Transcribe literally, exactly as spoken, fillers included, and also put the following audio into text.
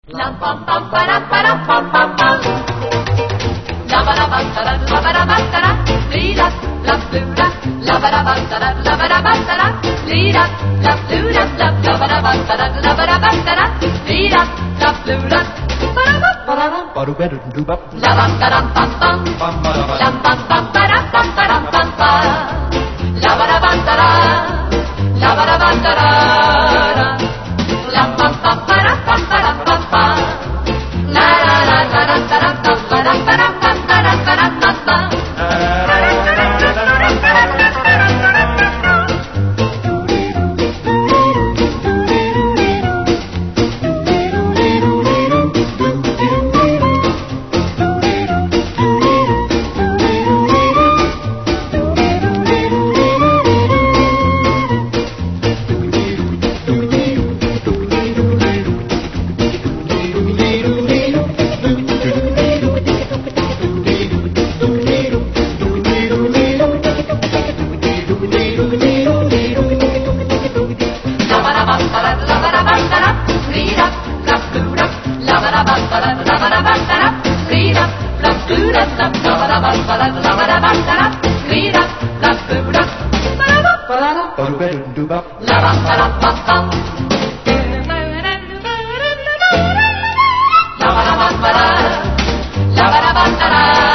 La pam pam para para pam pam pam. La ba da ba da da la ba da ba da da. Lee da la blue da la ba da ba da da la ba da ba da da. Lee da la blue da la la ba da ba da da la ba da ba da da. Lee da la blue da ba da ba ba da ba do better do bop. La ba da da pam pam pam ba da ba. La pam pam para pam para pam pam. La ba da ba da da la ba da ba da da. La pam pam para pam para pam pam. La la la la la la la para para pam para para pam pam. La